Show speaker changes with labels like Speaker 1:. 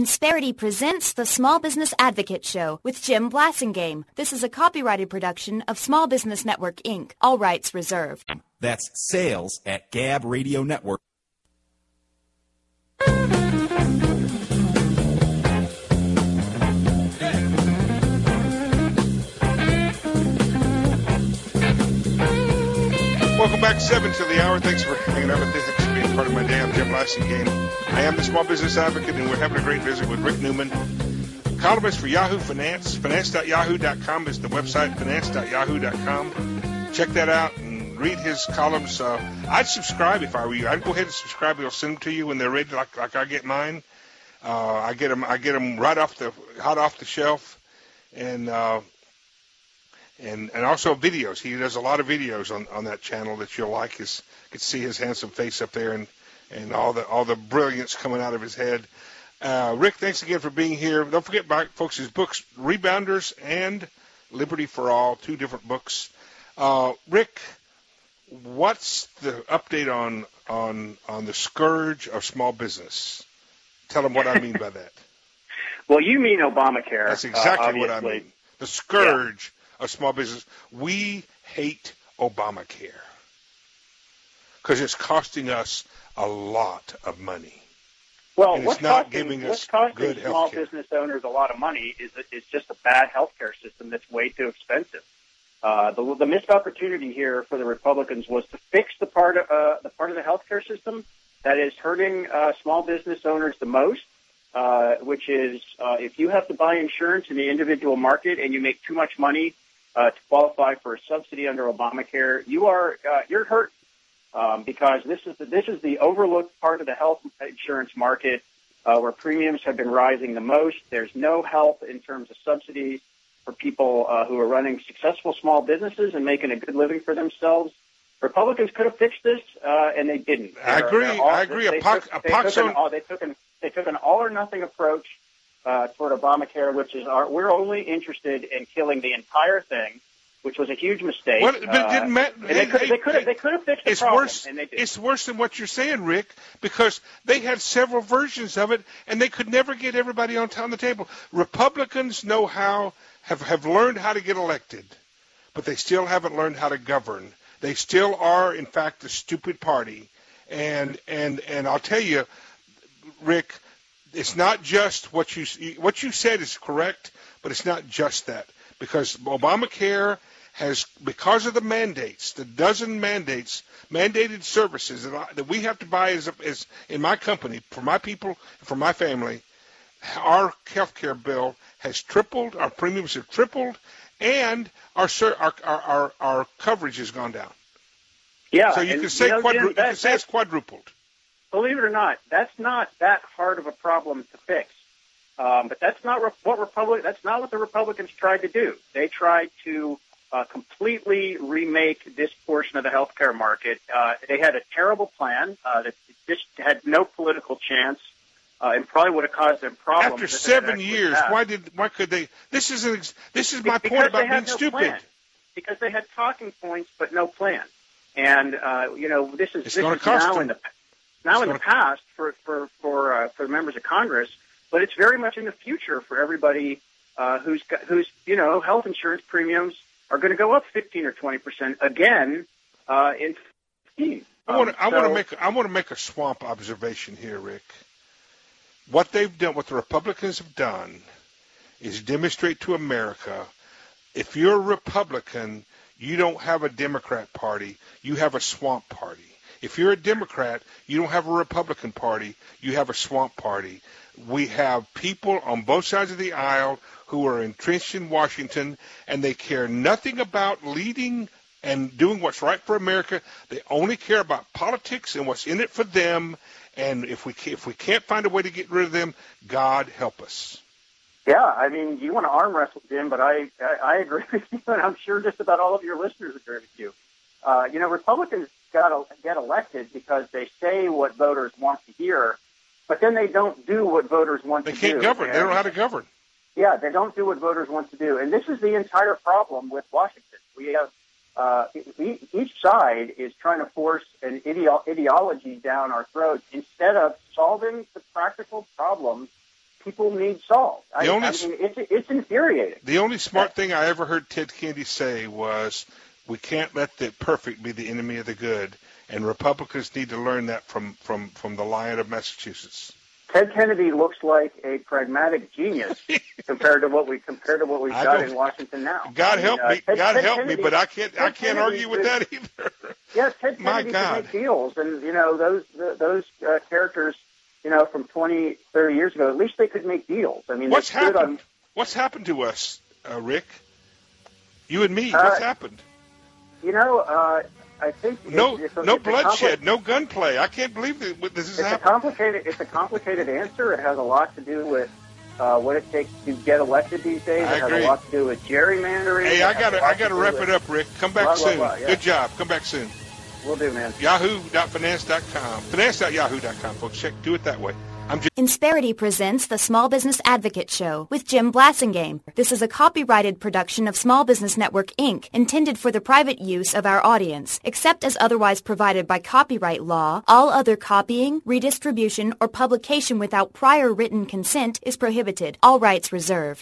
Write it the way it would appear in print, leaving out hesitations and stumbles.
Speaker 1: Insperity presents the Small Business Advocate Show with Jim Blasingame. This is a copyrighted production of Small Business Network, Inc., all rights reserved.
Speaker 2: That's sales at Gab Radio Network.
Speaker 3: Welcome back, 7 to the hour. Thanks for hanging out with us. Thanks for being part of my day. I'm Jim Blasingame. I am the Small Business Advocate, and we're having a great visit with Rick Newman, columnist for Yahoo Finance. Finance.yahoo.com is the website, finance.yahoo.com. Check that out and read his columns. I'd subscribe if I were you. I'd go ahead and subscribe. He'll send them to you when they're ready, like I get mine. I get them right hot off the shelf, and also videos. He does a lot of videos on that channel that you'll like. You can see his handsome face up there and all the brilliance coming out of his head. Rick, thanks again for being here. Don't forget, folks, his books, Rebounders and Liberty for All, 2 different books. Rick, what's the update on the scourge of small business? Tell them what I mean by that.
Speaker 4: Well, you mean Obamacare.
Speaker 3: That's exactly what I mean. The scourge of small business. We hate Obamacare because it's costing us a lot of money.
Speaker 4: Well,
Speaker 3: and
Speaker 4: what's
Speaker 3: it's not
Speaker 4: costing,
Speaker 3: giving
Speaker 4: what's
Speaker 3: us
Speaker 4: costing
Speaker 3: good
Speaker 4: small
Speaker 3: health care.
Speaker 4: business owners a lot of money is that it's just a bad health care system that's way too expensive. The missed opportunity here for the Republicans was to fix the part of the health care system that is hurting small business owners the most, which is if you have to buy insurance in the individual market and you make too much money to qualify for a subsidy under Obamacare, you're hurt because this is the overlooked part of the health insurance market where premiums have been rising the most. There's no help in terms of subsidies for people who are running successful small businesses and making a good living for themselves. Republicans could have fixed this, and they didn't.
Speaker 3: I agree. They took an all or nothing approach toward Obamacare, which is we're only interested in killing the entire thing, which was a huge mistake. But it didn't matter.
Speaker 4: They could have fixed the problem, and they didn't.
Speaker 3: It's worse than what you're saying, Rick, because they had several versions of it, and they could never get everybody on the table. Republicans know how, have learned how to get elected, but they still haven't learned how to govern. They still are, in fact, a stupid party. And I'll tell you, Rick, it's not just what you said is correct, but it's not just that. Because Obamacare has, because of the mandates, the dozen mandated services that we have to buy as in my company, for my people, for my family, our health care bill has tripled, our premiums have tripled, and our coverage has gone down.
Speaker 4: Yeah,
Speaker 3: so you can say it's quadrupled.
Speaker 4: Believe it or not, that's not that hard of a problem to fix. But that's not what the Republicans tried to do. They tried to completely remake this portion of the healthcare market. They had a terrible plan that just had no political chance, and probably would have caused them problems.
Speaker 3: After 7 years, why could they? This is my point about being stupid.
Speaker 4: Plan. Because they had talking points but no plan. And this is now in the past for members of Congress, but it's very much in the future for everybody whose health insurance premiums are going to go up 15 or 20% again in 15.
Speaker 3: I want to make a swamp observation here, Rick. What they've done, what the Republicans have done, is demonstrate to America, if you're a Republican, you don't have a Democrat party, you have a swamp party. If you're a Democrat, you don't have a Republican party, you have a swamp party. We have people on both sides of the aisle who are entrenched in Washington, and they care nothing about leading and doing what's right for America. They only care about politics and what's in it for them. And if we can't find a way to get rid of them, God help us.
Speaker 4: Yeah, I mean, you want to arm wrestle, Jim, but I agree with you, and I'm sure just about all of your listeners agree with you. Republicans get elected because they say what voters want to hear, but then they don't do what voters want to do.
Speaker 3: They can't govern. They don't know how to govern.
Speaker 4: Yeah, they don't do what voters want to do. And this is the entire problem with Washington. We have each side is trying to force an ideology down our throats instead of solving the practical problems people need solved. It's infuriating.
Speaker 3: The only smart thing I ever heard Ted Kennedy say was, we can't let the perfect be the enemy of the good, and Republicans need to learn that from the Lion of Massachusetts.
Speaker 4: Ted Kennedy looks like a pragmatic genius compared to what we've got in Washington now.
Speaker 3: God help me, but I can't argue with that either.
Speaker 4: Yes, Ted Kennedy could make deals, and those characters, from 20, 30 years ago, at least they could make deals. I mean,
Speaker 3: what's happened? What's happened to us, Rick? You and me. What's happened?
Speaker 4: I think
Speaker 3: no bloodshed, no gunplay. I can't believe that this is happening.
Speaker 4: It's a complicated answer. It has a lot to do with what it takes to get elected these days. It has a lot to do with gerrymandering.
Speaker 3: Hey, I gotta wrap it up, Rick. Come back soon. Yeah. Good job. Come back soon.
Speaker 4: Will do, man.
Speaker 3: Yahoo.finance.com. Finance.yahoo.com, folks. Do it that way.
Speaker 1: Insperity presents the Small Business Advocate Show with Jim Blassingame. This is a copyrighted production of Small Business Network, Inc., intended for the private use of our audience. Except as otherwise provided by copyright law, all other copying, redistribution, or publication without prior written consent is prohibited. All rights reserved.